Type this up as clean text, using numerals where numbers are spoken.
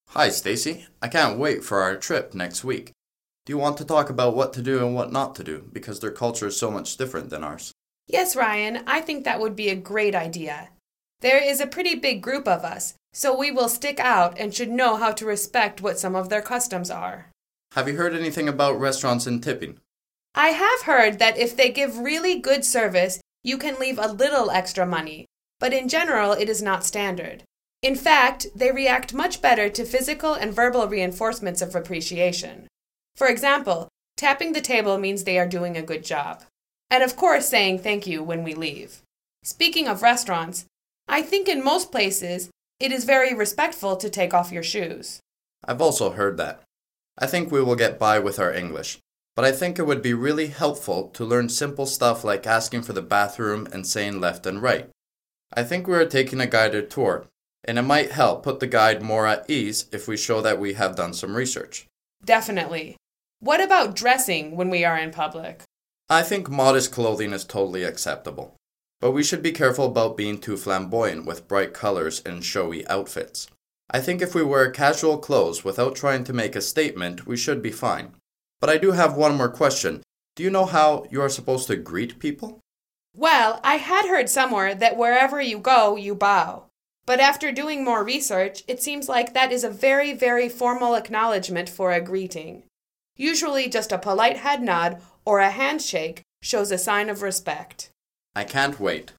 Hi, Stacy. I can't wait for our trip next week. Do you want to talk about what to do and what not to do? Because their culture is so much different than ours. Yes, Ryan, I think that would be a great idea. There is a pretty big group of us, so we will stick out and should know how to respect what some of their customs are. Have you heard anything about restaurants and tipping? I have heard that if they give really good service, you can leave a little extra money, but in general it is not standard. In fact, they react much better to physical and verbal reinforcements of appreciation. For example, tapping the table means they are doing a good job. And of course saying thank you when we leave. Speaking of restaurants, I think in most places it is very respectful to take off your shoes. I've also heard that. I think we will get by with our English, but I think it would be really helpful to learn simple stuff like asking for the bathroom and saying left and right. I think we are taking a guided tour, and it might help put the guide more at ease if we show that we have done some research. Definitely. What about dressing when we are in public? I think modest clothing is totally acceptable, but we should be careful about being too flamboyant with bright colors and showy outfits. I think if we wear casual clothes without trying to make a statement, we should be fine. But I do have one more question. Do you know how you are supposed to greet people? Well, I had heard somewhere that wherever you go, you bow. But after doing more research, it seems like that is a very, very formal acknowledgement for a greeting. Usually just a polite head nod or a handshake shows a sign of respect. I can't wait.